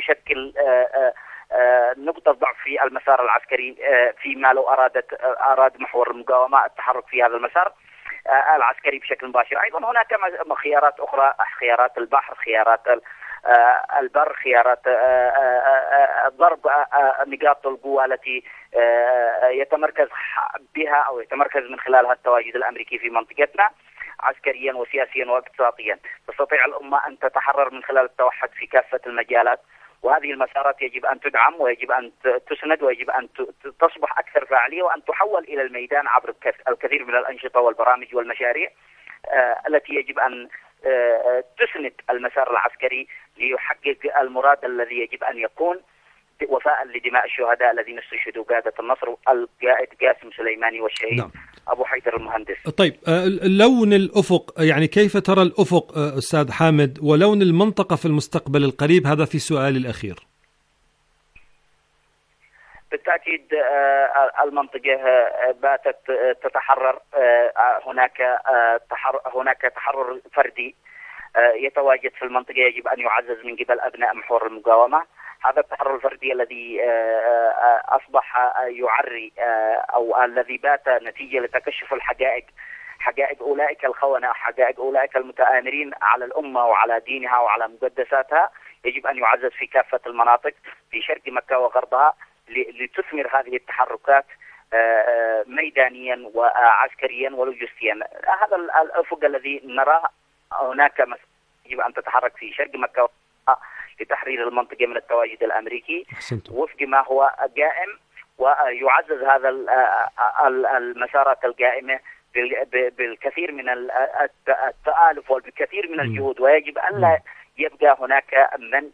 يشكل نقطة ضعف في المسار العسكري، فيما لو أراد محور المقاومة التحرك في هذا المسار العسكري بشكل مباشر. أيضا هناك خيارات أخرى، خيارات البحر، خيارات البر، خيارات ضرب نقاط القوة التي يتمركز بها أو يتمركز من خلالها التواجد الأمريكي في منطقتنا عسكريا وسياسيا واقتصاديا. تستطيع الأمة أن تتحرر من خلال التوحد في كافة المجالات، وهذه المسارات يجب أن تدعم ويجب أن تسند ويجب أن تصبح أكثر فاعلية وأن تحول إلى الميدان عبر الكثير من الأنشطة والبرامج والمشاريع التي يجب أن تسند المسار العسكري ليحقق المراد الذي يجب أن يكون وفاء لدماء الشهداء الذين استشهدوا قادة النصر القائد قاسم سليماني والشهيد نعم. أبو حيدر المهندس. طيب لون الأفق، يعني كيف ترى الأفق أستاذ حامد، ولون المنطقة في المستقبل القريب؟ هذا في سؤالي الأخير. بالتأكيد المنطقة باتت تتحرر، هناك تحرر فردي يتواجد في المنطقة يجب أن يعزز من قبل أبناء محور المقاومة. هذا التحرر الفردي الذي أصبح يعري أو الذي بات نتيجة لتكشف الحقائق، حقائق أولئك الخونة، حقائق أولئك المتآمرين على الأمة وعلى دينها وعلى مقدساتها، يجب أن يعزز في كافة المناطق في شرق مكة وغربها لتثمر هذه التحركات ميدانيا وعسكريا ولوجستيا. هذا الأفق الذي نراه. هناك يجب أن تتحرك في شرق مكة لتحرير المنطقة من التواجد الأمريكي وفق ما هو قائم، ويعزز هذا المسارات القائمة بالكثير من التآلف وبالكثير من الجهود، ويجب أن لا يبقى هناك من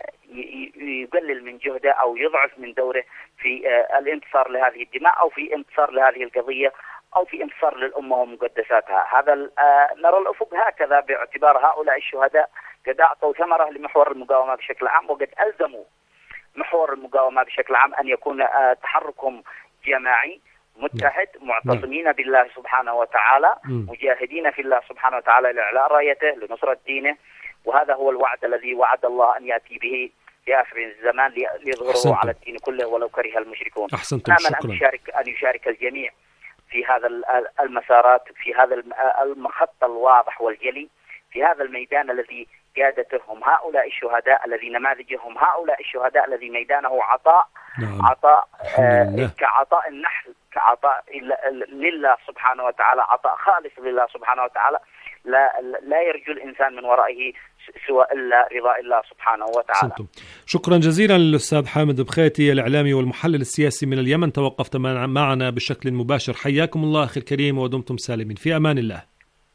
يقلل من جهده أو يضعف من دوره في الانتصار لهذه الدماء أو في انتصار لهذه القضية أو في انتصار للأمة ومقدساتها. هذا نرى الأفق هكذا، باعتبار هؤلاء الشهداء قد أعطوا ثمرة لمحور المقاومة بشكل عام، وقد ألزموا محور المقاومة بشكل عام أن يكون تحركهم جماعي متحد، معتصمين بالله سبحانه وتعالى، مجاهدين في الله سبحانه وتعالى لإعلاء رايته لنصرة دينه. وهذا هو الوعد الذي وعد الله أن يأتي به في آخر الزمان ليظهره على الدين كله ولو كره المشركون. نأمل أن يشارك الجميع في هذا المسارات، في هذا المخط الواضح والجلي، في هذا الميدان الذي قادتهم هؤلاء الشهداء، الذي نماذجهم هؤلاء الشهداء، الذي ميدانه عطاء عطاء كعطاء النحل، كعطاء لله سبحانه وتعالى، عطاء خالص لله سبحانه وتعالى، لا يرجو الإنسان من ورائه سوى إلا رضا الله سبحانه وتعالى. شكرا جزيلا للأستاذ حامد بخيتي الإعلامي والمحلل السياسي من اليمن، توقفت معنا بشكل مباشر. حياكم الله أخي الكريم ودمتم سالمين، في أمان الله.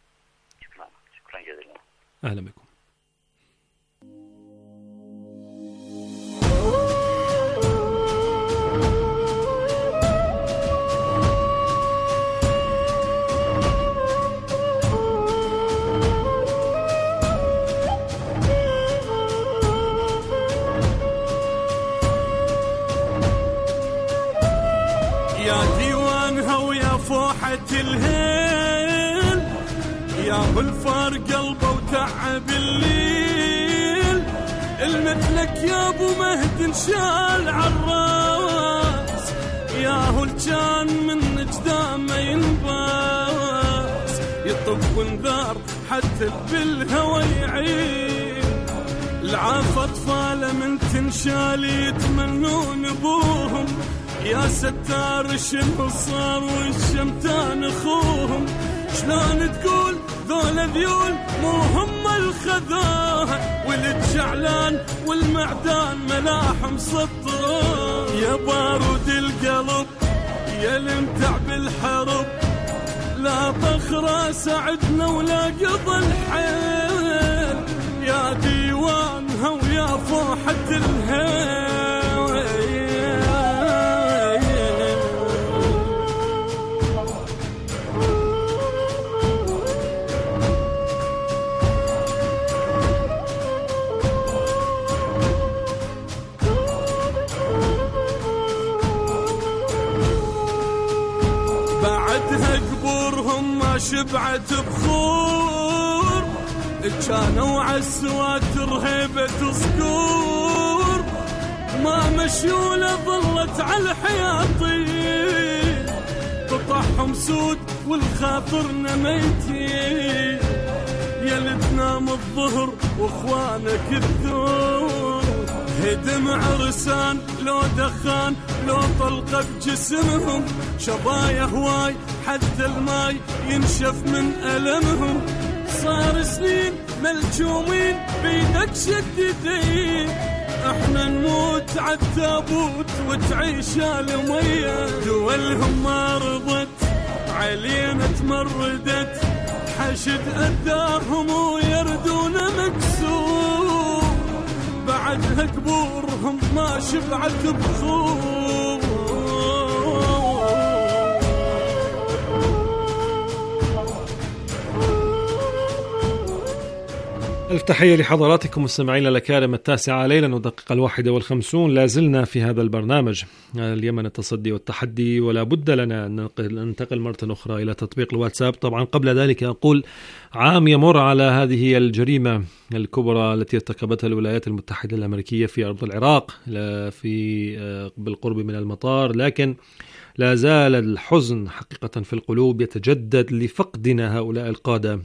شكرا جزيلا. أهلا بكم. الهيل يا هو الفار قلبه وتعب الليل، المثلك يا ابو مهد انشال عالراس، يا هو الجان من قدامه ينباس، يطب انذار حتى بالهوى يعين، العاف اطفاله من تنشال يتمنون ابوهم، يا ستار شنو صار والشمتان اخوهم، شلون تقول ذول ذيول مو هم الخذاها، والجعلان والمعدان ملاحم سطرون، يا بارود القلب يا المتع بالحرب، لا طخرة سعدنا ولا قضى الحيل، يا ديوانها ويا فوحة الهيل. شبعت بخور كانوا عالسواتر هيبة صقور، مشيولة ظلت على الحياطين، قطعهم سود والخاطرنا ميتين، يا تنام الظهر واخوانك الثور، هدم عرسان لو دخان لو طلقة بجسمهم، شظايا هواي حتى الماي ينشف من ألمهم، صار سنين ملجومين بيدك شدتين، احنا نموت عالتابوت وتعيش المية، دولهم ما رضت علينا تمردت، حشد أداهم ويردون مكسور، بعدها قبورهم ما شبعت بخور. ألف تحية لحضراتكم مستمعينا الأكارم. 9 ليلا ودقيقة 51 لازلنا في هذا البرنامج اليمن التصدي والتحدي، ولا بد لنا أن ننتقل مرة أخرى إلى تطبيق الواتساب. طبعا قبل ذلك أقول عام يمر على هذه الجريمة الكبرى التي ارتكبتها الولايات المتحدة الأمريكية في أرض العراق في بالقرب من المطار، لكن لا زال الحزن حقيقة في القلوب يتجدد لفقدنا هؤلاء القادة،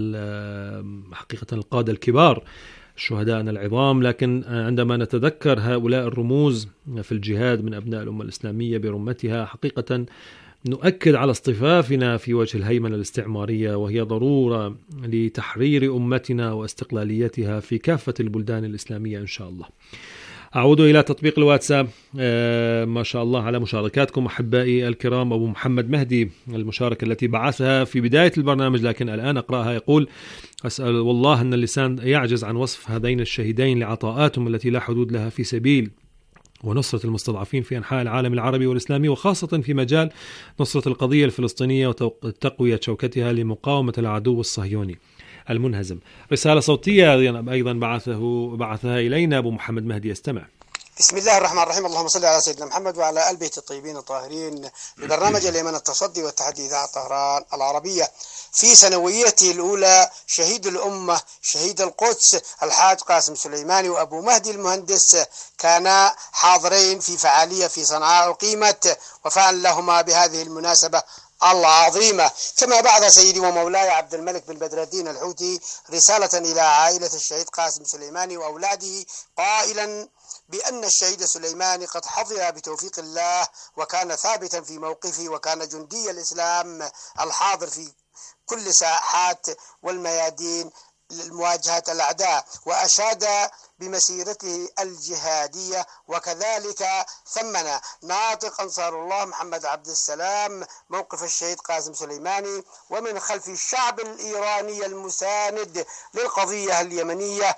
حقيقة القادة الكبار شهداءنا العظام. لكن عندما نتذكر هؤلاء الرموز في الجهاد من أبناء الأمة الإسلامية برمتها، حقيقة نؤكد على اصطفافنا في وجه الهيمنة الاستعمارية، وهي ضرورة لتحرير أمتنا واستقلاليتها في كافة البلدان الإسلامية إن شاء الله. أعود إلى تطبيق الواتساب. ما شاء الله على مشاركاتكم أحبائي الكرام. أبو محمد مهدي المشاركة التي بعثها في بداية البرنامج لكن الآن أقرأها، يقول: أسأل والله أن اللسان يعجز عن وصف هذين الشهيدين لعطاءاتهم التي لا حدود لها في سبيل ونصرة المستضعفين في أنحاء العالم العربي والإسلامي، وخاصة في مجال نصرة القضية الفلسطينية وتقوية شوكتها لمقاومة العدو الصهيوني المنهزم. رسالة صوتية أيضا بعثها إلينا أبو محمد مهدي، استمع. بسم الله الرحمن الرحيم، اللهم صل على سيدنا محمد وعلى آل بيت الطيبين الطاهرين. لبرنامج اليمن التصدي والتحدي إذاعة طهران العربية. في سنويته الأولى شهيد الأمة شهيد القدس الحاج قاسم سليماني وأبو مهدي المهندس كانا حاضرين في فعالية في صنعاء أقيمت وفاء لهما بهذه المناسبة العظيمة. كما بعث سيدي ومولاي عبد الملك بن بدر الدين الحوثي رسالة إلى عائلة الشهيد قاسم سليماني وأولاده قائلا بأن الشهيد سليماني قد حظي بتوفيق الله وكان ثابتا في موقفه وكان جندي الإسلام الحاضر في كل ساحات والميادين لمواجهة الأعداء، وأشاد بمسيرته الجهادية. وكذلك ثمن ناطق أنصار الله محمد عبد السلام موقف الشهيد قاسم سليماني ومن خلف الشعب الإيراني المساند للقضية اليمنية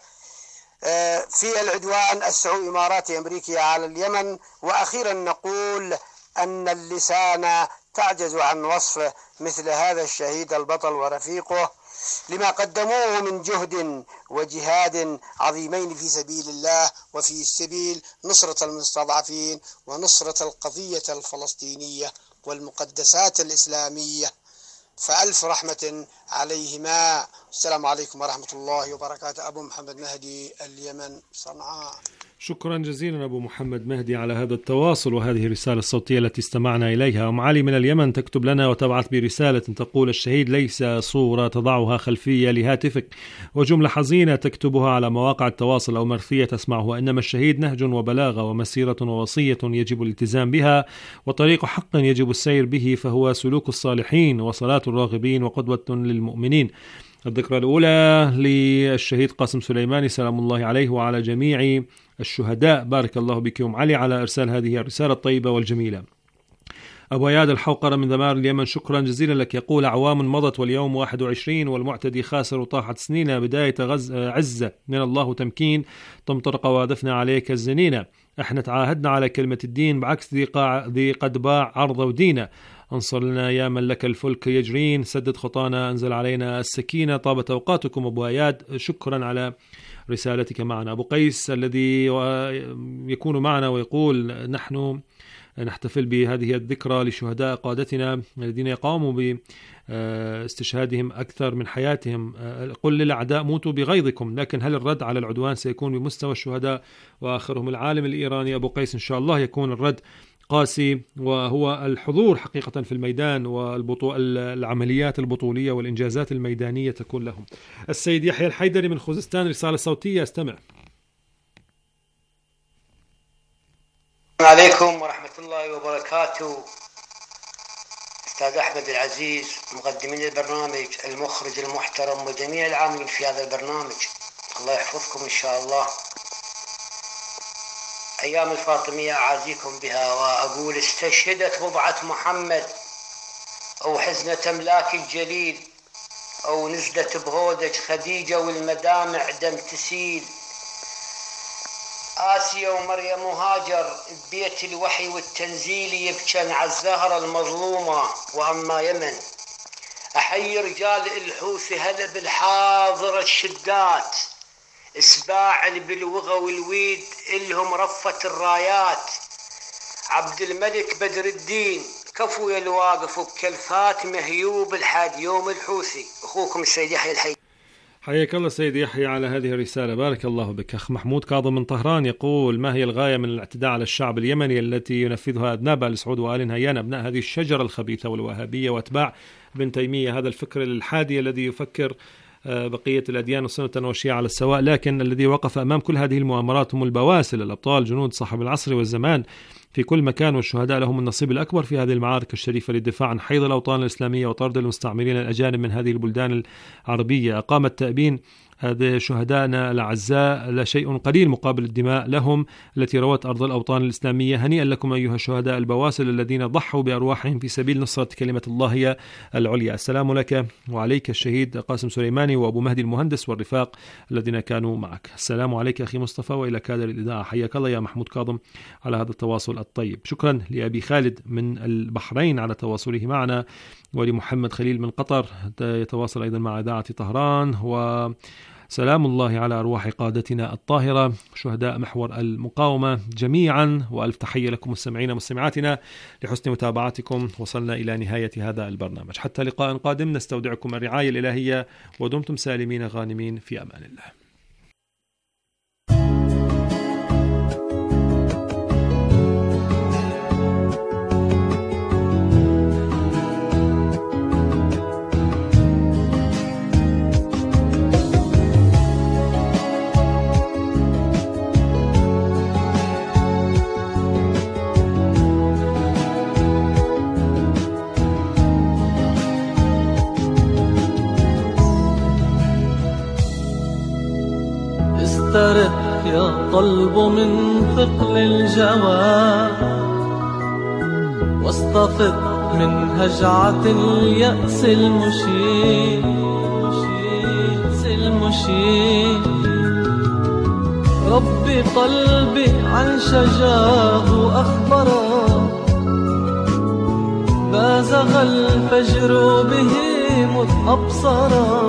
في العدوان السعودي إماراتي أمريكي على اليمن. وأخيرا نقول أن اللسان تعجز عن وصف مثل هذا الشهيد البطل ورفيقه لما قدموه من جهد وجهاد عظيمين في سبيل الله وفي سبيل نصرة المستضعفين ونصرة القضية الفلسطينية والمقدسات الإسلامية، فألف رحمة عليهما. السلام عليكم ورحمة الله وبركاته. أبو محمد مهدي، اليمن، صنعاء. شكرا جزيلا أبو محمد مهدي على هذا التواصل وهذه الرسالة الصوتية التي استمعنا إليها. أم علي من اليمن تكتب لنا وتبعث برسالة تقول: الشهيد ليس صورة تضعها خلفية لهاتفك وجملة حزينة تكتبها على مواقع التواصل أو مرثية تسمعه، وإنما الشهيد نهج وبلاغة ومسيرة ووصية يجب الالتزام بها وطريق حق يجب السير به، فهو سلوك الصالحين وصلاة الراغبين وقدوة للمؤمنين. الذكرى الأولى للشهيد قاسم سليماني سلام الله عليه وعلى جميع الشهداء. بارك الله بك أم علي على إرسال هذه الرسالة الطيبة والجميلة. أبو اياد الحوقرة من ذمار اليمن شكرا جزيلا لك، يقول: أعوام مضت واليوم 21 والمعتدي خاسر وطاحت سنين، بداية عزة من الله تمكين، تمطر قوادفنا عليك الزنينة، احنا تعاهدنا على كلمة الدين بعكس ذي قد باع عرض ودينا، انصر لنا يا من لك الفلك يجرين، سدد خطانا انزل علينا السكينة. طابت أوقاتكم أبو اياد، شكرا على رسالتك معنا. أبو قيس الذي يكون معنا ويقول: نحن نحتفل بهذه الذكرى لشهداء قادتنا الذين يقاموا باستشهادهم أكثر من حياتهم. قل للأعداء موتوا بغيظكم، لكن هل الرد على العدوان سيكون بمستوى الشهداء؟ وآخرهم العالم الإيراني أبو قيس. إن شاء الله يكون الرد قاسي، وهو الحضور حقيقة في الميدان والعمليات البطولية والإنجازات الميدانية تكون لهم. السيد يحيى الحيدري من خوزستان، رسالة صوتية، استمع. السلام عليكم ورحمة الله وبركاته. أستاذ أحمد العزيز، مقدمين البرنامج، المخرج المحترم، وجميع العاملين في هذا البرنامج، الله يحفظكم إن شاء الله. أيام الفاطمية أعازيكم بها، وأقول استشهدت بضعة محمد، أو حزنة أملاك الجليل، أو نزلت بهودج خديجة والمدامع دم تسيل. آسيا ومريم وهاجر ببيت الوحي والتنزيل يبكن على الزهرة المظلومة. وأما يمن أحيي رجال الحوثي هلا بالحاضرة الشدات، اسباع بالوغى والويد إلهم رفة الرايات. عبد الملك بدر الدين كفو يا الواقف وبكلفات مهيوب الحد يوم الحوثي. أخوكم السيد يحيى الحي. حياك الله سيد يحيى على هذه الرسالة، بارك الله بك. أخ محمود كاظم من طهران يقول: ما هي الغاية من الاعتداء على الشعب اليمني التي ينفذها أذناب آل سعود وآل نهيان، أبناء هذه الشجرة الخبيثة والوهابية وأتباع ابن تيمية، هذا الفكر الحادي الذي يفكر بقية الأديان سنة وشيعة على السواء، لكن الذي وقف أمام كل هذه المؤامرات هم البواسل، الأبطال، جنود صاحب العصر والزمان في كل مكان، والشهداء لهم النصيب الأكبر في هذه المعارك الشريفة للدفاع عن حيض الأوطان الإسلامية وطرد المستعمرين الأجانب من هذه البلدان العربية. أقام التأبين هذا شهدائنا الأعزاء لا شيء قليل مقابل الدماء لهم التي روت أرض الأوطان الإسلامية. هنيئا لكم أيها الشهداء البواسل الذين ضحوا بأرواحهم في سبيل نصرة كلمة الله هي العليا. السلام لك وعليك الشهيد قاسم سليماني وأبو مهدي المهندس والرفاق الذين كانوا معك. السلام عليك أخي مصطفى وإلى كادر الإذاعة. حياك الله يا محمود كاظم على هذا التواصل الطيب. شكرا لأبي خالد من البحرين على تواصله معنا، ولمحمد خليل من قطر يتواصل أيضا مع إذاعة طهران. وسلام الله على أرواح قادتنا الطاهرة شهداء محور المقاومة جميعا، وألف تحية لكم مستمعين ومستمعاتنا لحسن متابعتكم. وصلنا إلى نهاية هذا البرنامج، حتى لقاء قادم نستودعكم الرعاية الإلهية، ودمتم سالمين غانمين في أمان الله. استرق يا قلب من ثقل الجوى، واستفد من هجعة اليأس المشيب. ربي قلبي عن شجاه أخبره، بازغ الفجر به مذ أبصره.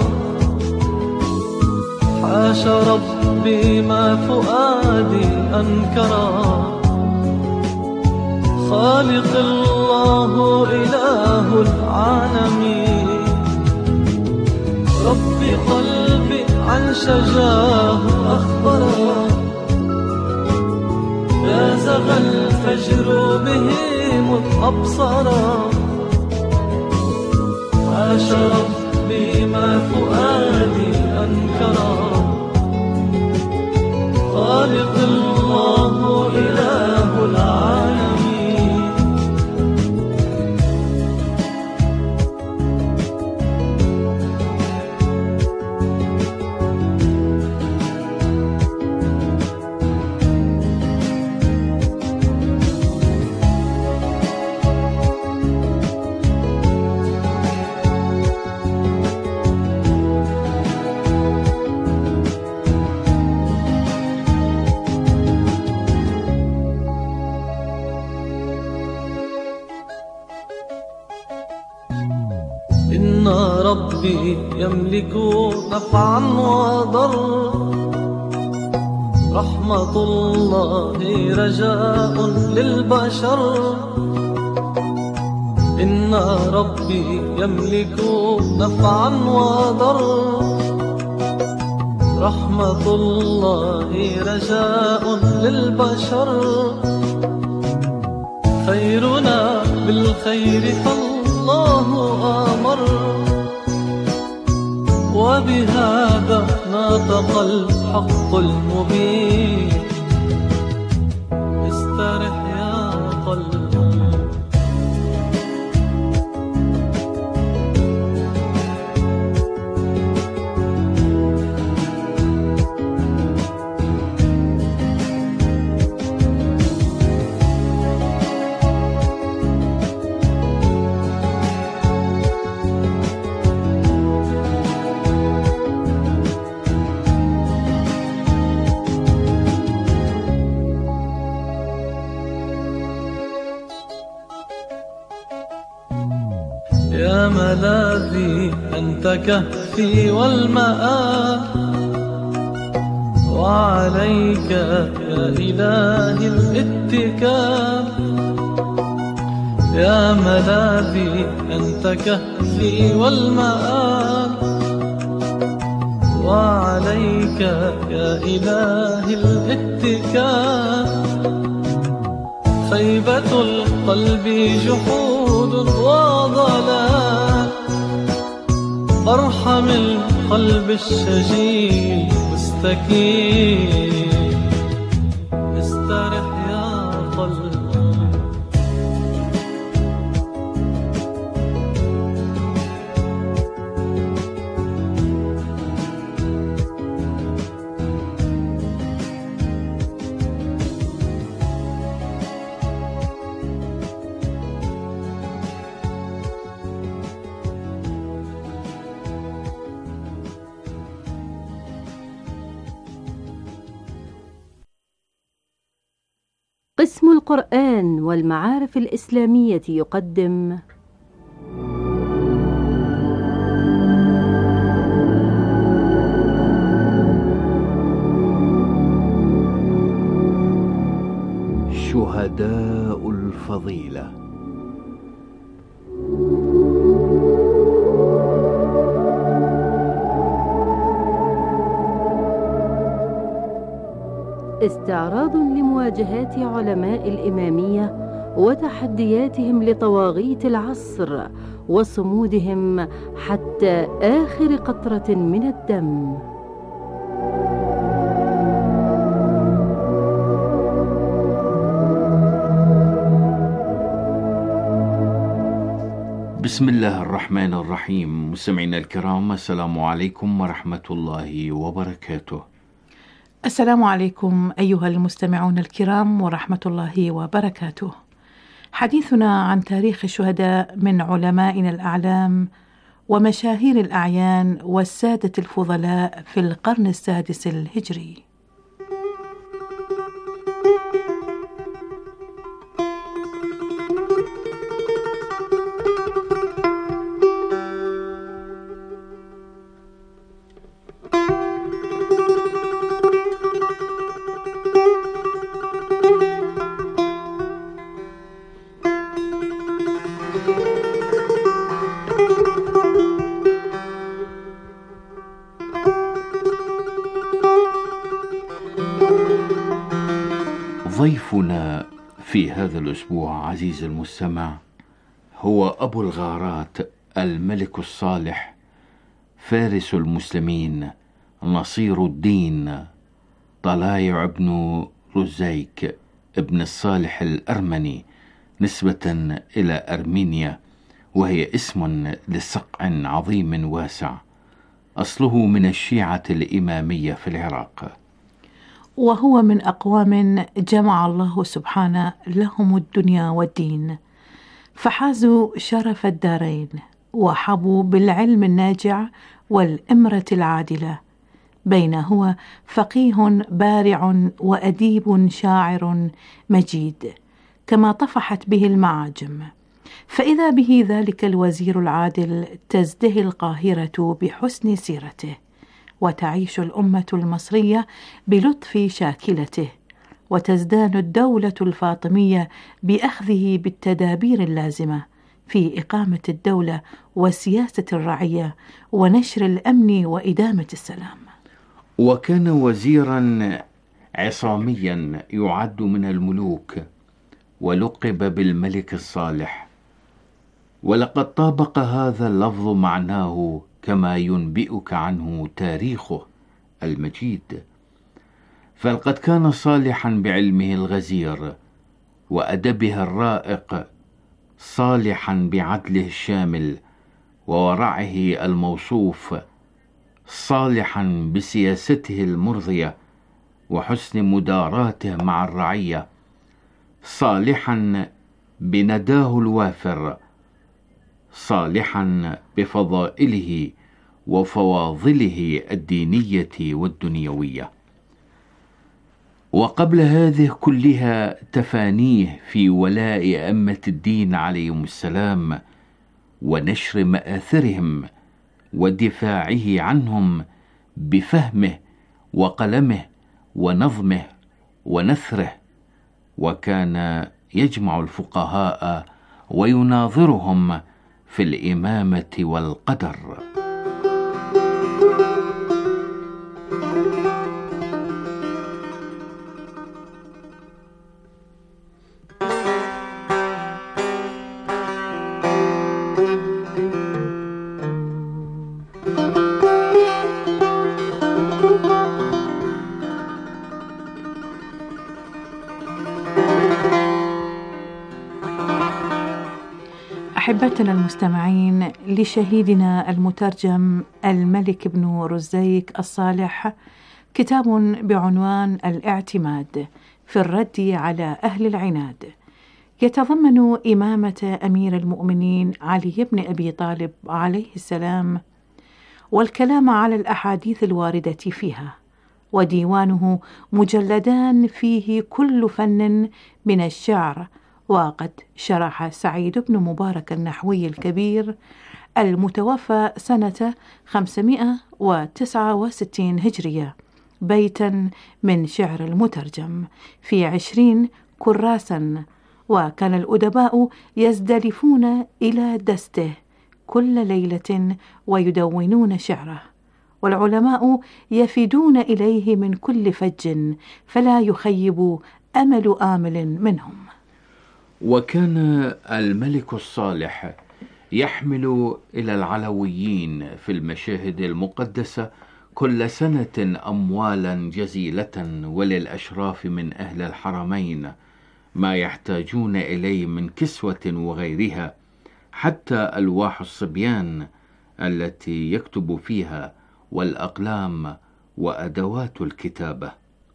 حاش ربي ما فؤادي أنكرا، خالق الله إله العالمين. ربي قلبي عن شجاه أخبرا، بازغ الفجر به مذ أبصرا. حاش ربي ما فؤادي أنكرا، خالق الله إله العالمين. إن ربي يملك نفعا وضر، رحمة الله رجاء للبشر. إن ربي يملك نفعا وضر. رحمة الله رجاء للبشر. خيرنا بالخير فالله آمر. وبهذا نطق الحق المبين. استرح يا قلبي. يا ملاذي أنت كهفي والمآب. وعليك يا إلهي الاتكال. يا ملاذي أنت كهفي والمآب. وعليك يا إلهي الاتكال. خيبة القلب جحود وضلال. ارحم القلب الشجي مستكين. استرح يا قلبي. قسم القرآن والمعارف الإسلامية يقدم شهداء الفضيلة. استعراض لمواجهات علماء الإمامية وتحدياتهم لطواغيت العصر وصمودهم حتى آخر قطرة من الدم. بسم الله الرحمن الرحيم. مستمعينا الكرام، السلام عليكم ورحمة الله وبركاته. السلام عليكم أيها المستمعون الكرام ورحمة الله وبركاته. حديثنا عن تاريخ الشهداء من علمائنا الأعلام ومشاهير الأعيان والسادة الفضلاء في القرن السادس الهجري. ضيفنا في هذا الأسبوع عزيز المستمع هو أبو الغارات الملك الصالح فارس المسلمين نصير الدين طلايع بن رزيك ابن الصالح الأرمني نسبة إلى أرمينيا، وهي اسم لصقع عظيم واسع أصله من الشيعة الإمامية في العراق، وهو من أقوام جمع الله سبحانه لهم الدنيا والدين، فحازوا شرف الدارين وحظوا بالعلم الناجع والإمرة العادلة، بين هو فقيه بارع وأديب شاعر مجيد، كما طفحت به المعاجم. فإذا به ذلك الوزير العادل تزدهي القاهرة بحسن سيرته وتعيش الأمة المصرية بلطف شاكلته، وتزدان الدولة الفاطمية بأخذه بالتدابير اللازمة في إقامة الدولة وسياسة الرعية ونشر الأمن وإدامة السلام. وكان وزيرا عصاميا يعد من الملوك، ولقب بالملك الصالح، ولقد طابق هذا اللفظ معناه كما ينبئك عنه تاريخه المجيد، فلقد كان صالحا بعلمه الغزير وأدبه الرائق، صالحا بعدله الشامل وورعه الموصوف، صالحا بسياسته المرضية وحسن مداراته مع الرعية، صالحا بنداه الوافر، صالحا بفضائله وفواضله الدينية والدنيوية. وقبل هذه كلها تفانيه في ولاء أئمة الدين عليهم السلام ونشر مآثرهم ودفاعه عنهم بفهمه وقلمه ونظمه ونثره، وكان يجمع الفقهاء ويناظرهم في الإمامة والقدر. أحبتنا المستمعين، لشهيدنا المترجم الملك بن رزيك الصالح كتاب بعنوان الاعتماد في الرد على أهل العناد، يتضمن إمامة أمير المؤمنين علي بن أبي طالب عليه السلام، والكلام على الأحاديث الواردة فيها، وديوانه مجلدان فيه كل فن من الشعر. وقد شرح سعيد بن مبارك النحوي الكبير المتوفى سنة 569 هجرية بيتا من شعر المترجم في 20 كراسا، وكان الأدباء يزدلفون إلى دسته كل ليلة ويدونون شعره، والعلماء يفدون إليه من كل فج فلا يخيب أمل آمل منهم. وكان الملك الصالح يحمل إلى العلويين في المشاهد المقدسة كل سنة أموالا جزيلة، وللأشراف من أهل الحرمين ما يحتاجون إليه من كسوة وغيرها، حتى ألواح الصبيان التي يكتب فيها، والأقلام وأدوات الكتابة.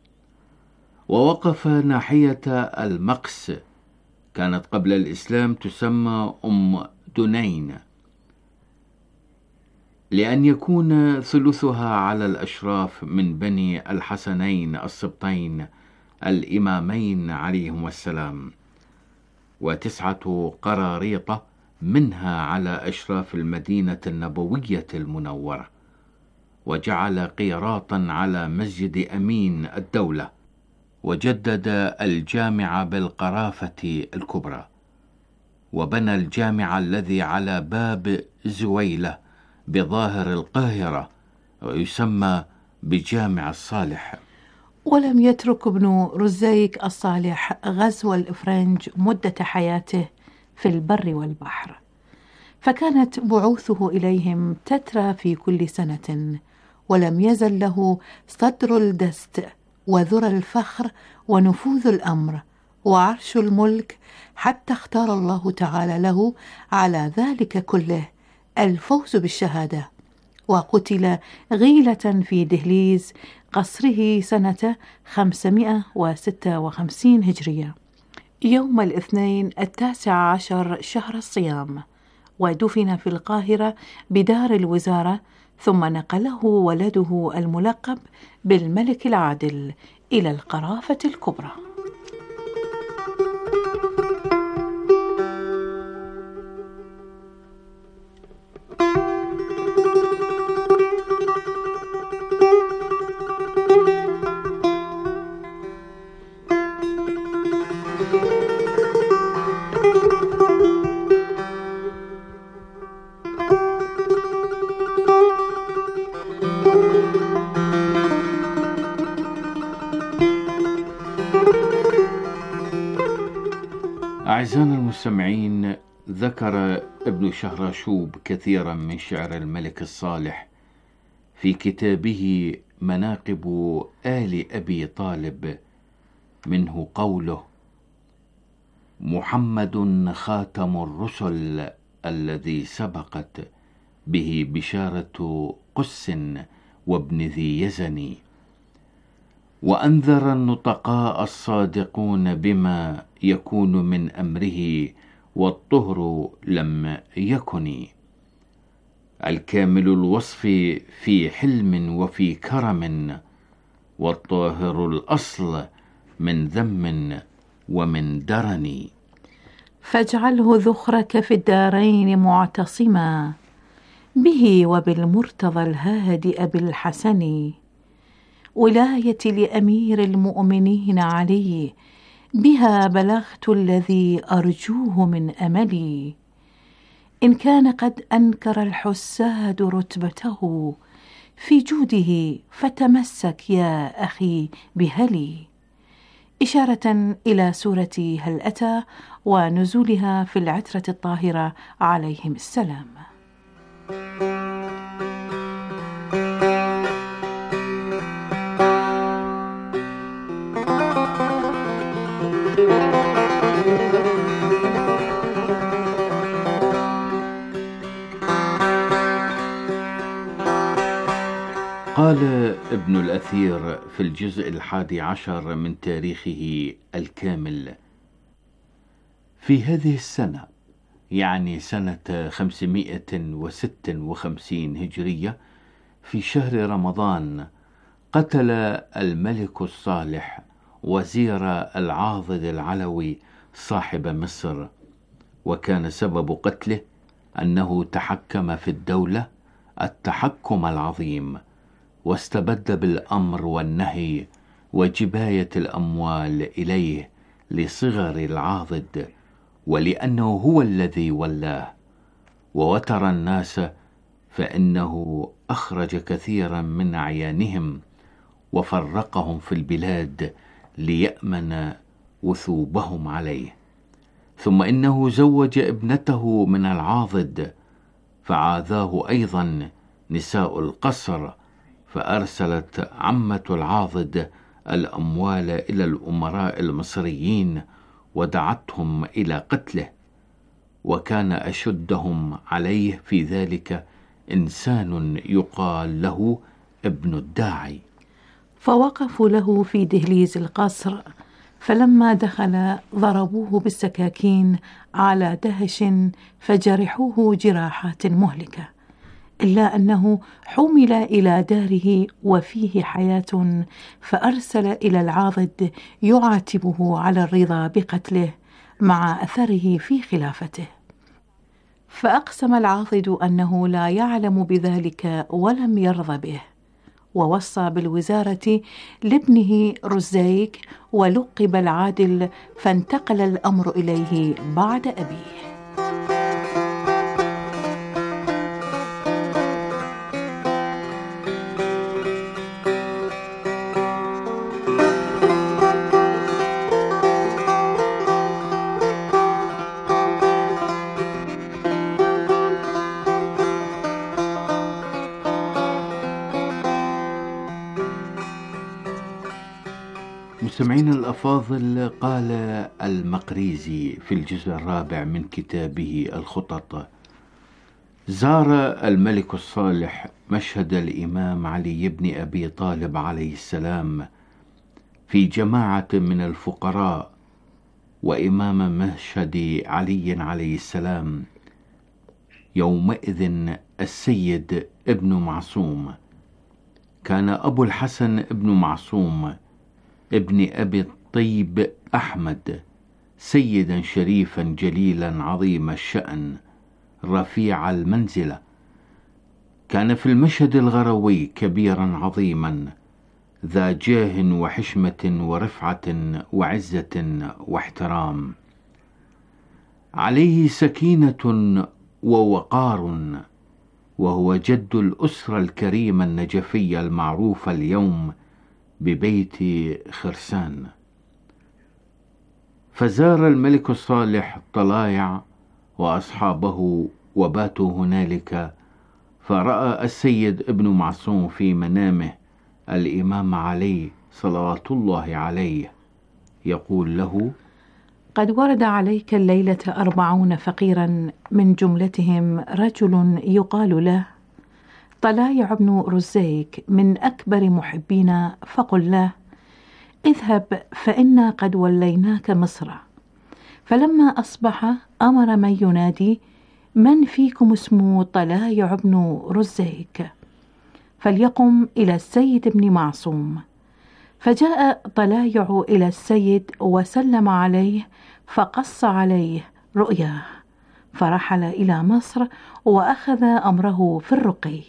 ووقف ناحية المقس، كانت قبل الإسلام تسمى أم دنين، لأن يكون ثلثها على الأشراف من بني الحسنين السبطين الإمامين عليهم السلام، 9 قراريط منها على أشراف المدينة النبوية المنورة، وجعل قيراطا على مسجد أمين الدولة، وجدد الجامع بالقرافة الكبرى، وبنى الجامع الذي على باب زويلة بظاهر القاهرة، ويسمى بجامع الصالح. ولم يترك ابن رزيك الصالح غزو الإفرنج مدة حياته في البر والبحر، فكانت بعوثه إليهم تترى في كل سنة، ولم يزل له صدر الدست وذر الفخر ونفوذ الأمر وعرش الملك، حتى اختار الله تعالى له على ذلك كله الفوز بالشهادة، وقتل غيلة في دهليز قصره سنة 556 هجرية يوم الاثنين 19 شهر الصيام، ودفن في القاهرة بدار الوزارة، ثم نقله ولده الملقب بالملك العادل إلى القرافة الكبرى. أعزائنا المستمعين، ذكر ابن شهراشوب كثيرا من شعر الملك الصالح في كتابه مناقب آل أبي طالب، منه قوله: محمد خاتم الرسل الذي سبقت به بشارة قس وابن ذي يزن، وأنذر النطقاء الصادقون بما يكون من أمره والطهر لم يكن، الكامل الوصف في حلم وفي كرم، والطاهر الأصل من ذم ومن درن، فاجعله ذخرك في الدارين معتصما به وبالمرتضى الهادئ بالحسن، ولايتي لأمير المؤمنين علي بها بلغت الذي أرجوه من أملي، إن كان قد أنكر الحساد رتبته في جوده فتمسك يا أخي بهلي، إشارة إلى سورة هل أتى ونزولها في العترة الطاهرة عليهم السلام. قال ابن الأثير في الجزء 11 من تاريخه الكامل: في هذه السنة، يعني سنة 556 هجرية، في شهر رمضان، قتل الملك الصالح وزير العاضد العلوي صاحب مصر، وكان سبب قتله أنه تحكم في الدولة التحكم العظيم، واستبد بالأمر والنهي وجباية الأموال إليه لصغر العاضد، ولأنه هو الذي ولاه ووتر الناس، فإنه أخرج كثيرا من أعيانهم وفرقهم في البلاد ليأمن وثوبهم عليه. ثم إنه زوج ابنته من العاضد، فعاذاه أيضا نساء القصر، فأرسلت عمة العاضد الأموال إلى الأمراء المصريين ودعتهم إلى قتله، وكان أشدهم عليه في ذلك إنسان يقال له ابن الداعي، فوقفوا له في دهليز القصر، فلما دخل ضربوه بالسكاكين على دهش فجرحوه جراحات مهلكة، إلا أنه حمل إلى داره وفيه حياة، فأرسل إلى العاضد يعاتبه على الرضا بقتله مع أثره في خلافته، فأقسم العاضد أنه لا يعلم بذلك ولم يرضى به، ووصى بالوزارة لابنه رزيك، ولقب العادل، فانتقل الأمر إليه بعد أبيه. مستمعين الأفاضل، قال المقريزي في الجزء 4 من كتابه الخطط: زار الملك الصالح مشهد الإمام علي بن أبي طالب عليه السلام في جماعة من الفقراء، وإمام مشهد علي عليه السلام يومئذ السيد ابن معصوم. كان أبو الحسن ابن معصوم ابن أبي الطيب أحمد سيدا شريفا جليلا عظيم الشأن رفيع المنزلة، كان في المشهد الغروي كبيرا عظيما ذا جاه وحشمة ورفعة وعزة واحترام، عليه سكينة ووقار، وهو جد الأسرة الكريمة النجفية المعروفة اليوم ببيت خرسان. فزار الملك الصالح طلايع وأصحابه وباتوا هنالك، فرأى السيد ابن معصوم في منامه الإمام علي صلوات الله عليه يقول له: قد ورد عليك الليلة 40 فقيرا، من جملتهم رجل يقال له طلايع بن رزيك من أكبر محبينا، فقل له: اذهب فإنا قد وليناك مصر. فلما أصبح أمر من ينادي: من فيكم اسمه طلايع بن رزيك؟ فليقم إلى السيد بن معصوم. فجاء طلايع إلى السيد وسلم عليه، فقص عليه رؤياه، فرحل إلى مصر وأخذ أمره في الرقي.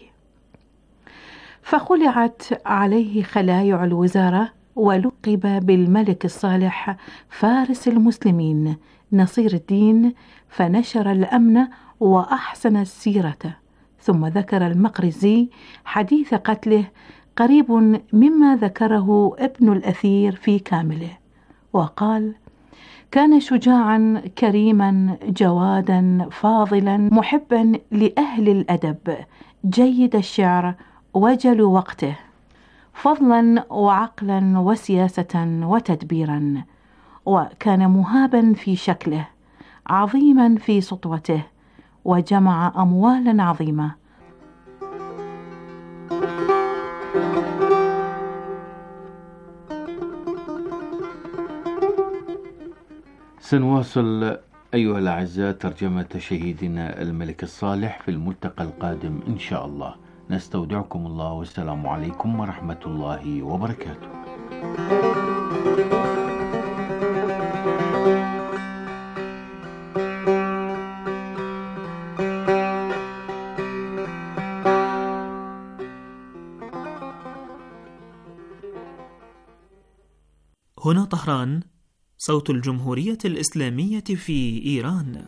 فخلعت عليه خلايع الوزارة، ولقب بالملك الصالح فارس المسلمين نصير الدين، فنشر الأمن وأحسن السيرة. ثم ذكر المقرزي حديث قتله قريب مما ذكره ابن الأثير في كامله، وقال: كان شجاعا كريما جوادا فاضلا محبا لأهل الأدب، جيد الشعر وجل وقته، فضلا وعقلا وسياسة وتدبيرا، وكان مهابا في شكله، عظيما في سطوته، وجمع أموالا عظيمة. سنواصل أيها الأعزاء ترجمة شهيدنا الملك الصالح في الملتقى القادم إن شاء الله. نستودعكم الله، والسلام عليكم ورحمة الله وبركاته. هنا طهران، صوت الجمهورية الإسلامية في إيران.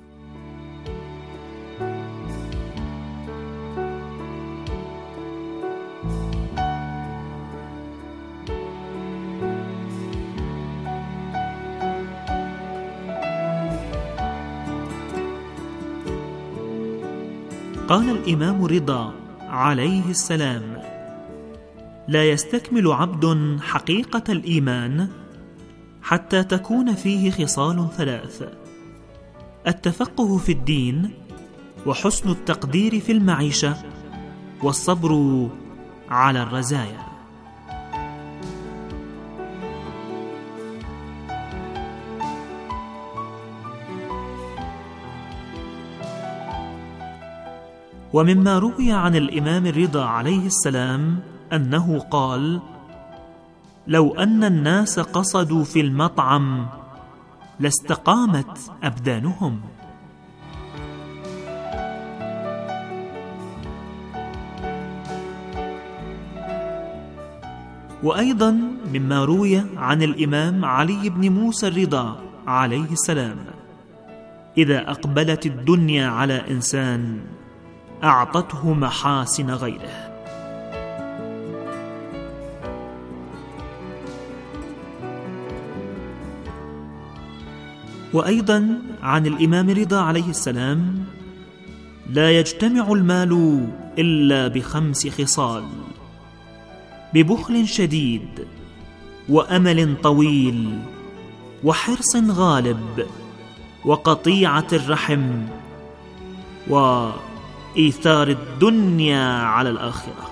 قال الإمام رضا عليه السلام: لا يستكمل عبد حقيقة الإيمان حتى تكون فيه خصال 3: التفقه في الدين، وحسن التقدير في المعيشة، والصبر على الرزايا. ومما روي عن الإمام الرضا عليه السلام أنه قال: لو أن الناس قصدوا في المطعم لاستقامت أبدانهم. وأيضا مما روي عن الإمام علي بن موسى الرضا عليه السلام: إذا أقبلت الدنيا على إنسان أعطته محاسن غيره. وأيضا عن الإمام رضا عليه السلام: لا يجتمع المال إلا ب5 خصال: ببخل شديد، وأمل طويل، وحرص غالب، وقطيعة الرحم، وإيثار الدنيا على الآخرة.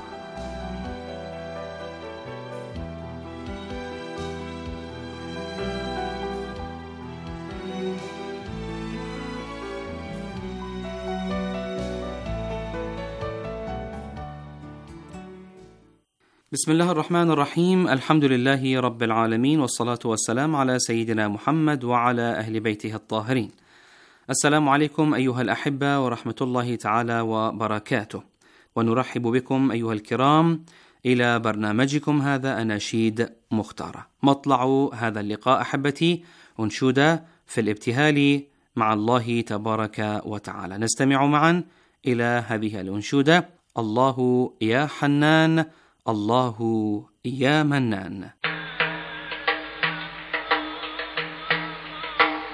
بسم الله الرحمن الرحيم. الحمد لله رب العالمين، والصلاة والسلام على سيدنا محمد وعلى أهل بيته الطاهرين. السلام عليكم أيها الأحبة ورحمة الله تعالى وبركاته، ونرحب بكم أيها الكرام إلى برنامجكم هذا أناشيد مختارة. مطلع هذا اللقاء أحبتي أنشودة في الابتهال مع الله تبارك وتعالى. نستمع معا إلى هذه الأنشودة: الله يا حنان، الله يا منان.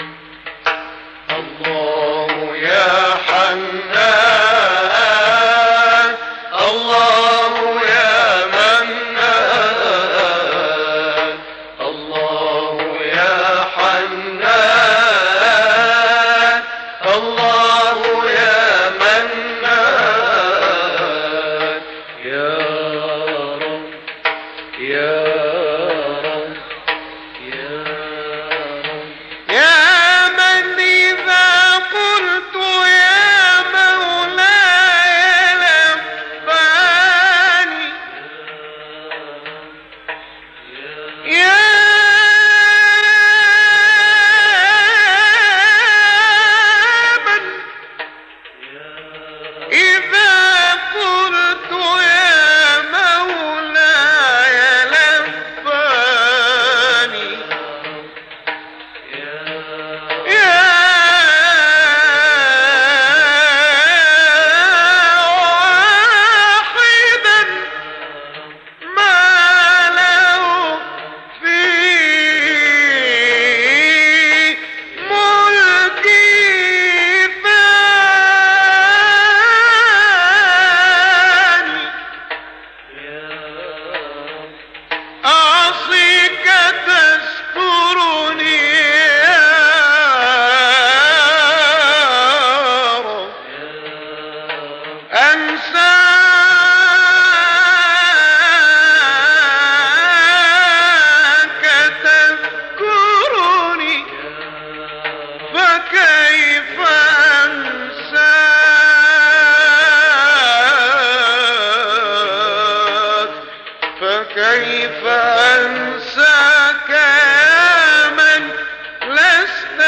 أنساك فكيف أنساك يا من لست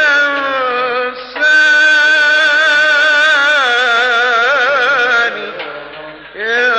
تنساني يا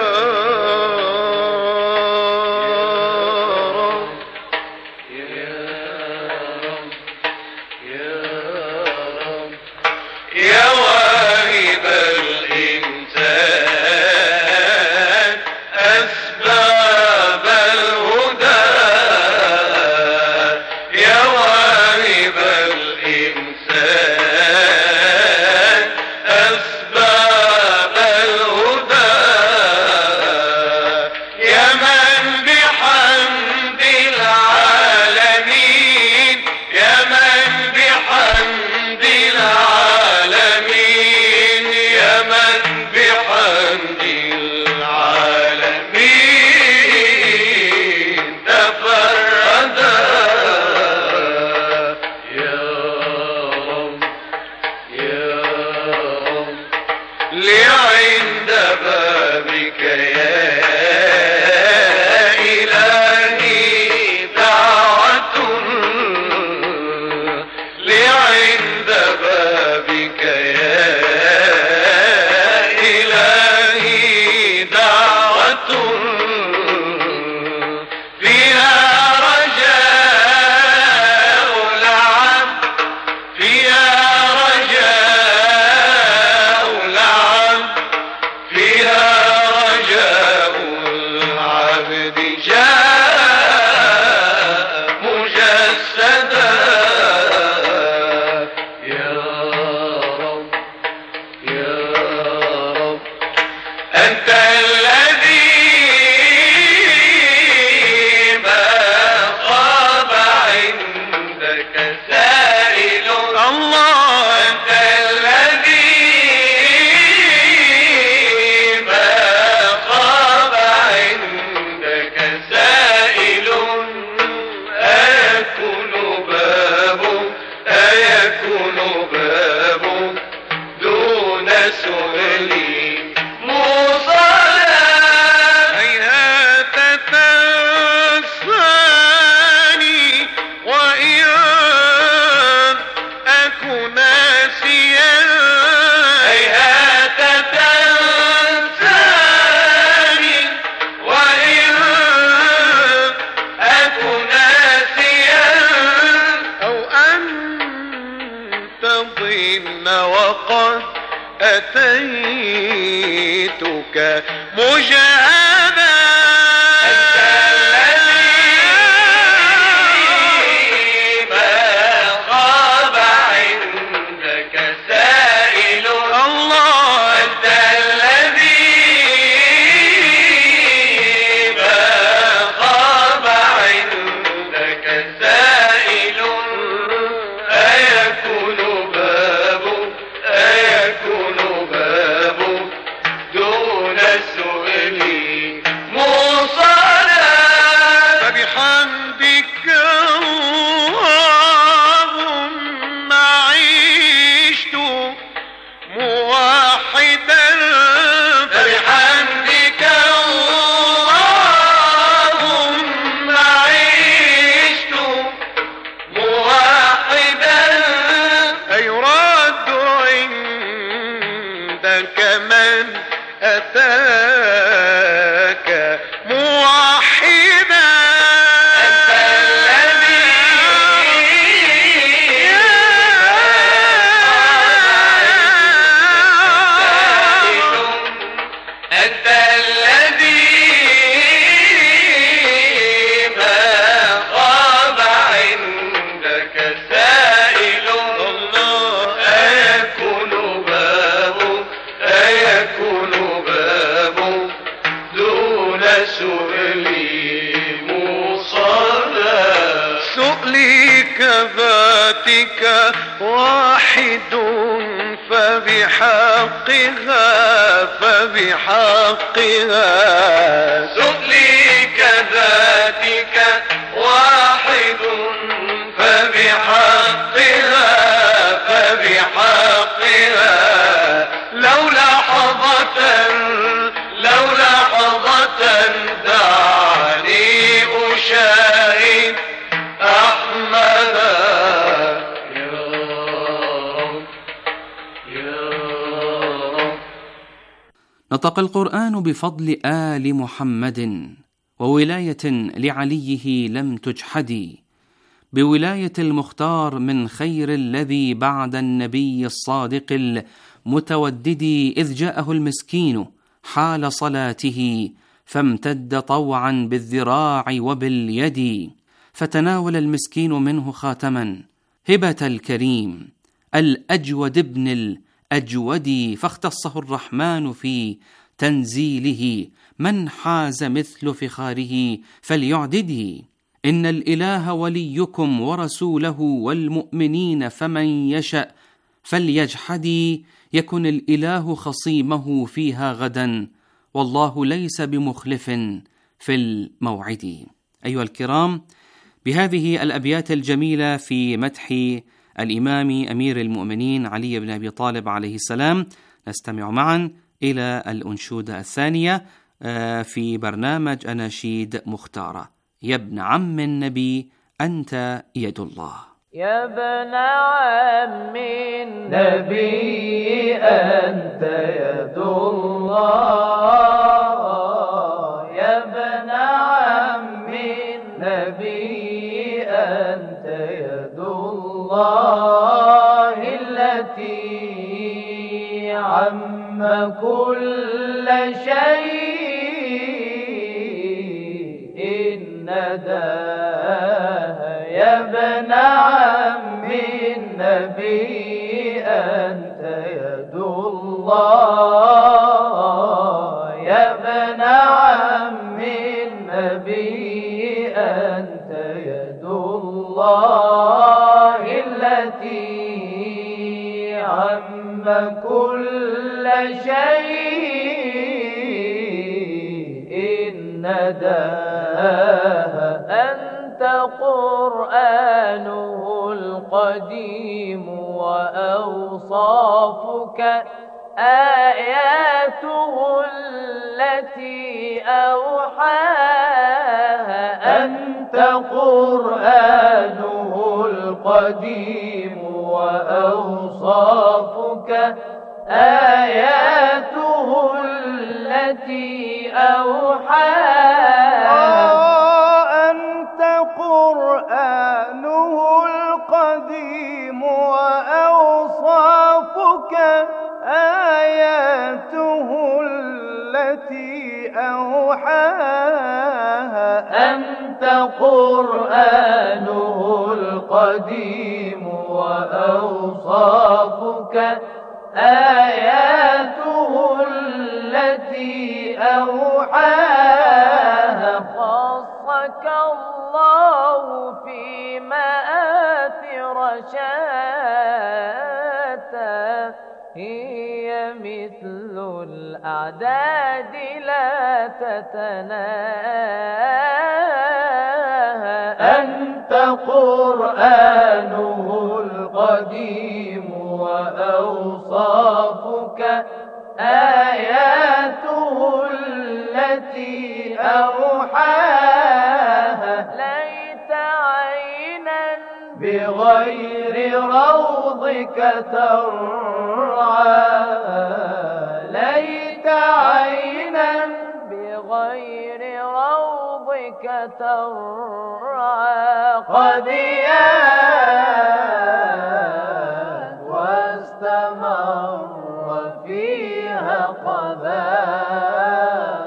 وقد أتيتك مجهدا واحد فبحقها سؤلي كذاتك واحد فبحقها نطق القرآن بفضل آل محمد، وولاية لعليه لم تجحدي، بولاية المختار من خير الذي بعد النبي الصادق المتودد، إذ جاءه المسكين حال صلاته فامتد طوعا بالذراع وباليد، فتناول المسكين منه خاتما هبة الكريم الأجود ابن الأجود، فاختصه الرحمن في تنزيله، من حاز مثل فخاره فليعدده. إن الإله وليكم ورسوله والمؤمنين، فمن يشأ فليجحد، يكن الإله خصيمه فيها غدا، والله ليس بمخلف في الموعد. أيها الكرام، بهذه الأبيات الجميلة في مدح الإمام أمير المؤمنين علي بن أبي طالب عليه السلام، نستمع معا إلى الأنشودة الثانية في برنامج أناشيد مختارة. يا ابن عم النبي أنت يد الله. يا ابن عم النبي أنت يد الله، يا ابن عم النبي أنت يد الله، التي عم كل شيء نداها. يا ابن عم النبي أنت يد الله، يا ابن عم النبي أنت يد الله، التي عم كل شيء نداها. أنت قرآنه القديم وأوصافك آياته التي أوحاها. أنت قرآنه القديم وأوصافك آياته التي أوحاها. أنت قرآنه القديم وأوصافك آياته التي أوحاها. أنت قرآنه القديم وأوصافك آياته التي أوحاها. خصك الله في مآثر شتى، هي مثل الأعداد لا تتناهى. أنت قرآنه القديم وأوصافك آياته التي أوحاها. ليت عينا بغير روضك ترعى، ليت عينا بغير روضك ترعى، قد واستمر فيها قذاها.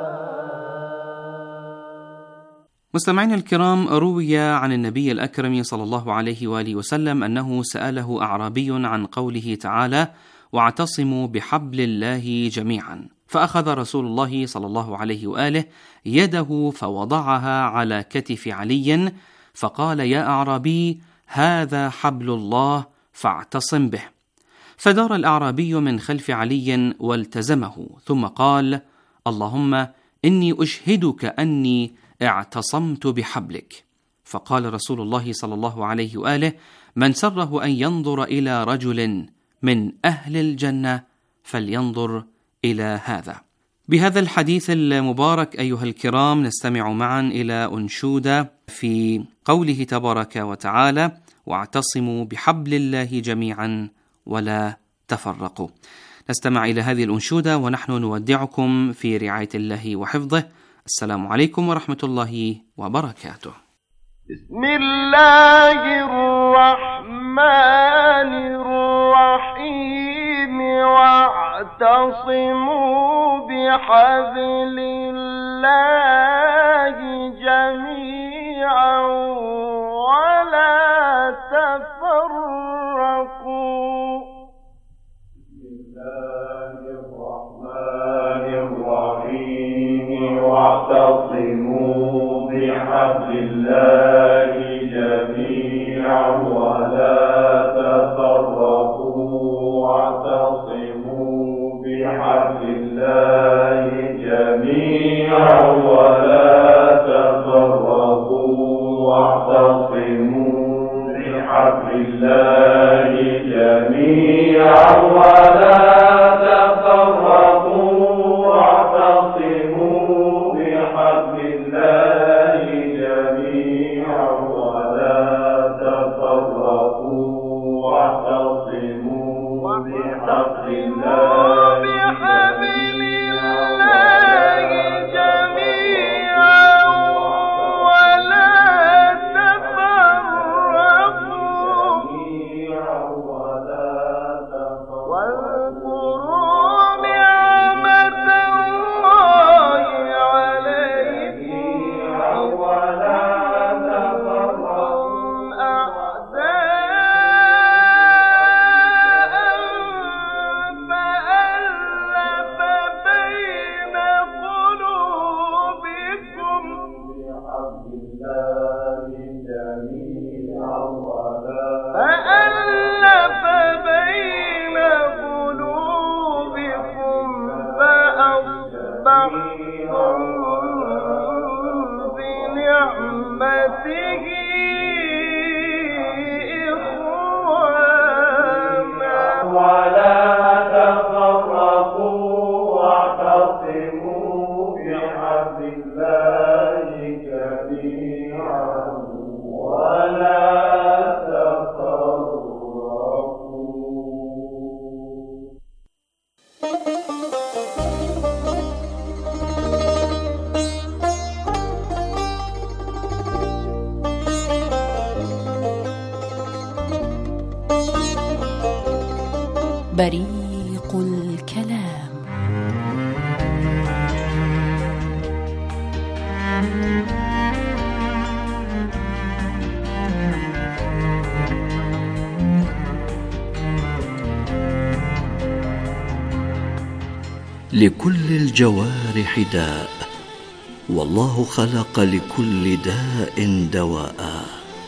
مستمعين الكرام، روي عن النبي الأكرم صلى الله عليه وآله وسلم أنه سأله أعرابي عن قوله تعالى: واعتصموا بحبل الله جميعا، فأخذ رسول الله صلى الله عليه وآله يده فوضعها على كتف علي، فقال: يا أعرابي، هذا حبل الله فاعتصم به. فدار الأعرابي من خلف علي والتزمه، ثم قال: اللهم إني أشهدك أني اعتصمت بحبلك. فقال رسول الله صلى الله عليه وآله: من سره أن ينظر إلى رجل من أهل الجنة فلينظر إلى هذا. بهذا الحديث المبارك أيها الكرام نستمع معا إلى أنشودة في قوله تبارك وتعالى: واعتصموا بحبل الله جميعا ولا تفرقوا. نستمع إلى هذه الأنشودة ونحن نودعكم في رعاية الله وحفظه. السلام عليكم ورحمة الله وبركاته. بسم الله الرحمن الرحيم واعتصموا بحبل الله جميعا ولا تفرقوا. بسم الله الرحمن الرحيم واعتصموا بحبل الله جميعا ولا تفرقوا. واعتصموا بحبل الله جميعا ولا تفرقوا. واعتصموا بحبل الله جميعا ولا تفرقوا. واعتصموا بحبل الله جميعا ولا تفرقوا. واعتصموا بحبل الله بريق الكلام. لكل الجوارح داء، والله خلق لكل داء دواء.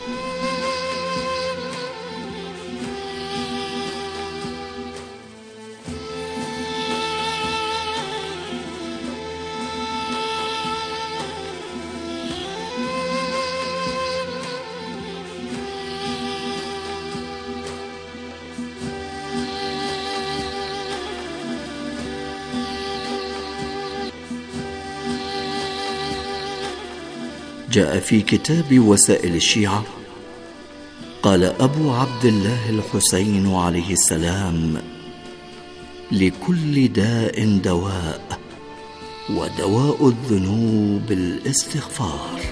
جاء في كتاب وسائل الشيعة، قال أبو عبد الله الحسين عليه السلام: لكل داء دواء، ودواء الذنوب الاستغفار.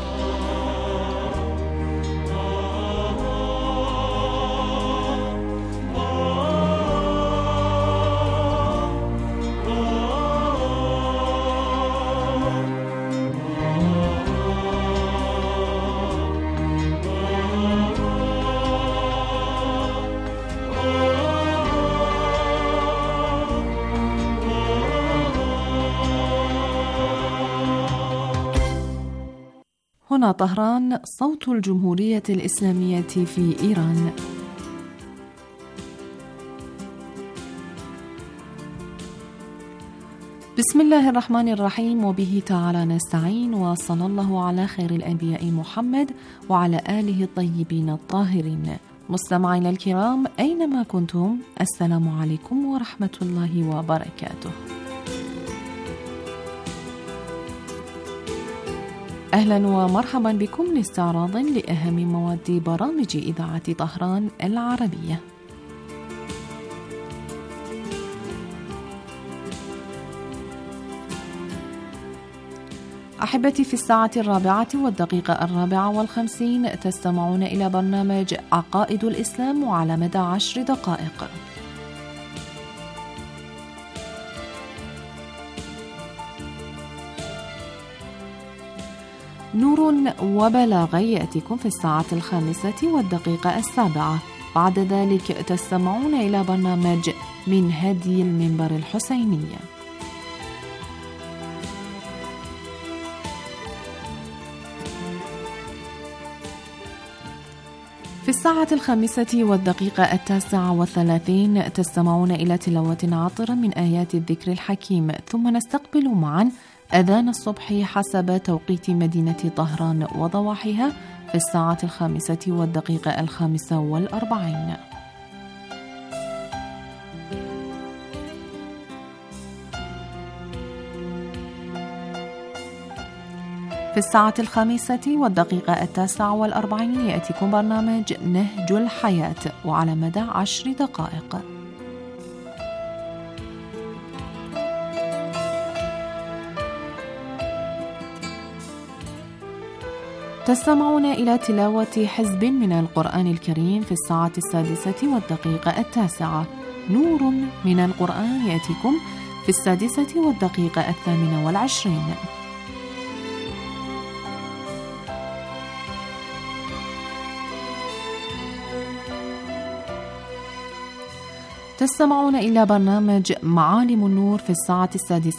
هنا طهران، صوت الجمهورية الإسلامية في إيران. بسم الله الرحمن الرحيم، وبه تعالى نستعين، وصلى الله على خير الأنبياء محمد وعلى آله الطيبين الطاهرين. مستمعينا الكرام أينما كنتم، السلام عليكم ورحمة الله وبركاته. أهلا ومرحبا بكم لاستعراض لأهم مواد برامج إذاعة طهران العربية. أحبتي، في الساعة 4:04 تستمعون إلى برنامج عقائد الإسلام وعلى مدى 10 دقائق. نور وبلاغة يأتيكم في الساعة 5:07. بعد ذلك تستمعون إلى برنامج من هدي المنبر الحسينية. في الساعة 5:39 تستمعون إلى تلاوة عطرة من آيات الذكر الحكيم، ثم نستقبل معا أذان الصبح حسب توقيت مدينة طهران وضواحيها في الساعة 5:45. في الساعة 5:49 يأتيكم برنامج نهج الحياة وعلى مدى 10 دقائق. تستمعون إلى تلاوة حزب من القرآن الكريم في الساعة 6:09. نور من القرآن يأتيكم في 6:28. تستمعون إلى برنامج معالم النور في الساعة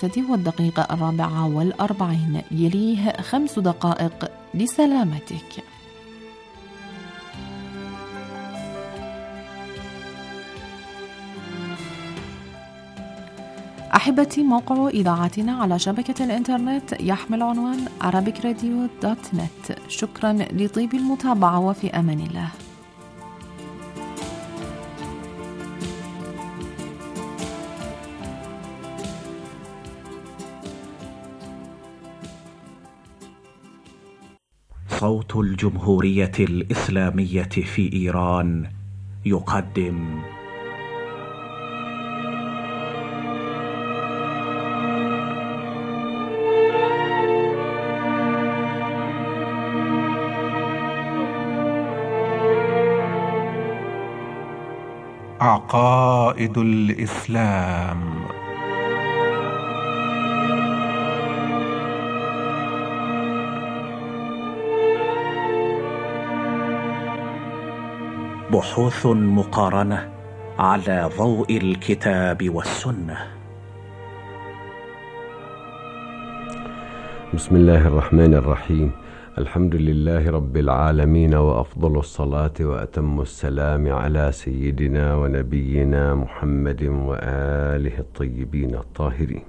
6:44. يليه 5 دقائق لسلامتك. أحبتي، موقع إذاعتنا على شبكة الإنترنت يحمل عنوان arabicradio.net. شكرا لطيب المتابعة وفي أمان الله. صوت الجمهورية الإسلامية في إيران يقدم عقائد الإسلام. بحوث مقارنة على ضوء الكتاب والسنة. بسم الله الرحمن الرحيم. الحمد لله رب العالمين، وأفضل الصلاة وأتم السلام على سيدنا ونبينا محمد وآله الطيبين الطاهرين.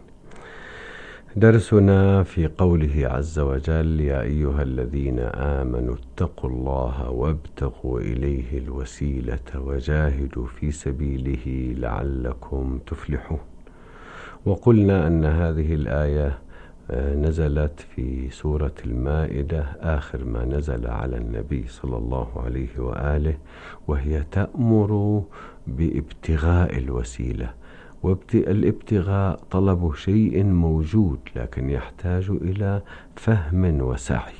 درسنا في قوله عز وجل: يا أيها الذين آمنوا اتقوا الله وابتغوا إليه الوسيلة وجاهدوا في سبيله لعلكم تفلحون. وقلنا أن هذه الآية نزلت في سورة المائدة، آخر ما نزل على النبي صلى الله عليه وآله، وهي تأمر بابتغاء الوسيلة. والابتغاء طلب شيء موجود لكن يحتاج إلى فهم وسعي.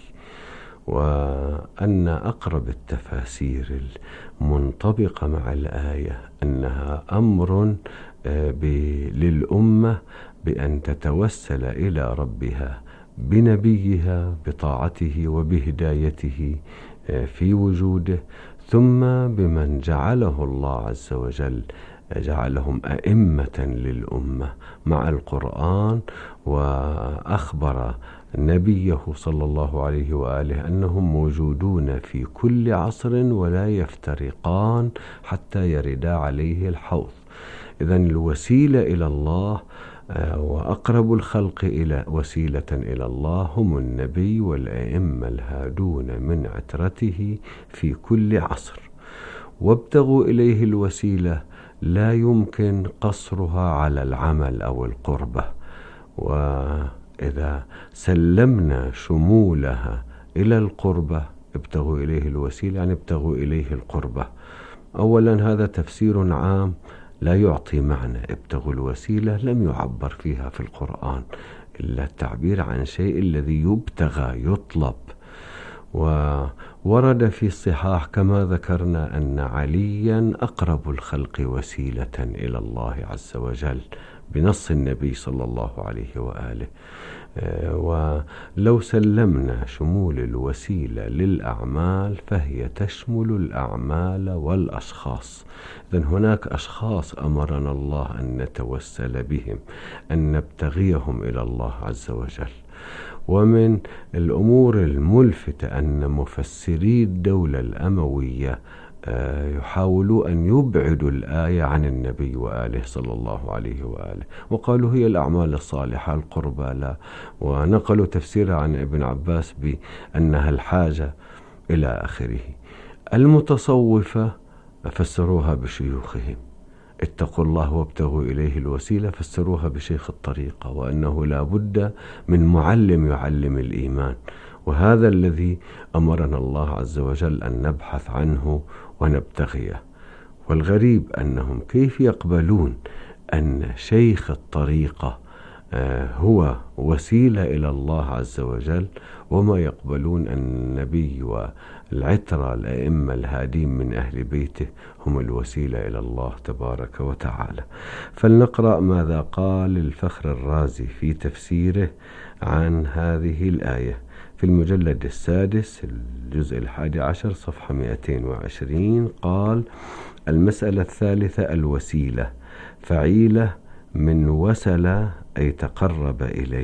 وأن أقرب التفاسير المنطبقة مع الآية أنها أمر للأمة بأن تتوسل إلى ربها بنبيها بطاعته وبهدايته في وجوده، ثم بمن جعله الله عز وجل جعلهم أئمة للأمة مع القرآن، وأخبر نبيه صلى الله عليه وآله أنهم موجودون في كل عصر ولا يفترقان حتى يردا عليه الحوض. إذن الوسيلة إلى الله وأقرب الخلق إلى وسيلة إلى الله هم النبي والأئمة الهادون من عترته في كل عصر. وابتغوا إليه الوسيلة لا يمكن قصرها على العمل أو القربة، وإذا سلمنا شمولها إلى القربة ابتغوا إليه الوسيلة يعني ابتغوا إليه القربة. أولا هذا تفسير عام لا يعطي معنى. ابتغوا الوسيلة لم يعبر فيها في القرآن إلا التعبير عن شيء الذي يبتغى يطلب. وورد في الصحاح كما ذكرنا أن عليا أقرب الخلق وسيلة إلى الله عز وجل بنص النبي صلى الله عليه وآله. ولو سلمنا شمول الوسيلة للأعمال فهي تشمل الأعمال والأشخاص. إذن هناك أشخاص أمرنا الله أن نتوسل بهم، أن نبتغيهم إلى الله عز وجل. ومن الأمور الملفتة أن مفسري الدولة الأموية يحاولوا أن يبعدوا الآية عن النبي وآله صلى الله عليه وآله، وقالوا هي الأعمال الصالحة القربى لا، ونقلوا تفسيرها عن ابن عباس بأنها الحاجة إلى آخره. المتصوفة فسروها بشيوخهم، اتقوا الله وابتغوا إليه الوسيلة فسروها بشيخ الطريقة، وأنه لا بد من معلم يعلم الإيمان، وهذا الذي أمرنا الله عز وجل أن نبحث عنه ونبتغيه. والغريب أنهم كيف يقبلون أن شيخ الطريقة هو وسيلة إلى الله عز وجل، وما يقبلون أن النبي والعترة الأئمة الهادين من أهل بيته هم الوسيلة إلى الله تبارك وتعالى. فلنقرأ ماذا قال الفخر الرازي في تفسيره عن هذه الآية في المجلد السادس الجزء 11 صفحة 220. قال: المسألة الثالثة الوسيلة، فعيلة من وسل أي تقرب إليه.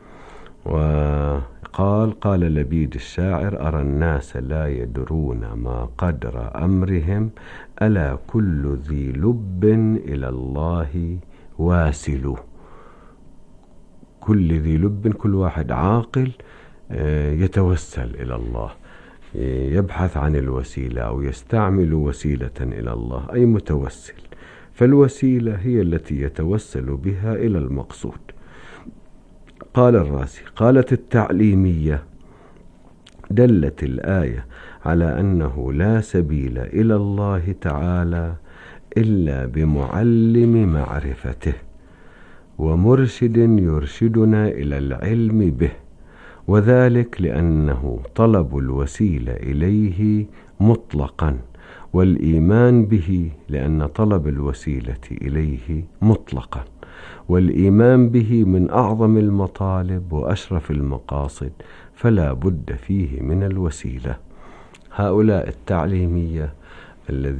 قال لبيد الشاعر: أرى الناس لا يدرون ما قدر أمرهم، ألا كل ذي لب إلى الله واسل. كل ذي لب، كل واحد عاقل يتوسل إلى الله، يبحث عن الوسيلة أو يستعمل وسيلة إلى الله، أي متوسل. فالوسيلة هي التي يتوسل بها إلى المقصود. قال الرازي: قالت التعليمية: دلت الآية على أنه لا سبيل إلى الله تعالى إلا بمعلم معرفته ومرشد يرشدنا إلى العلم به، وذلك لأنه طلب الوسيلة إليه مطلقا، والإيمان به لأن طلب الوسيلة إليه مطلقا، والإيمان به من أعظم المطالب وأشرف المقاصد، فلا بد فيه من الوسيلة. هؤلاء التعليمية الذين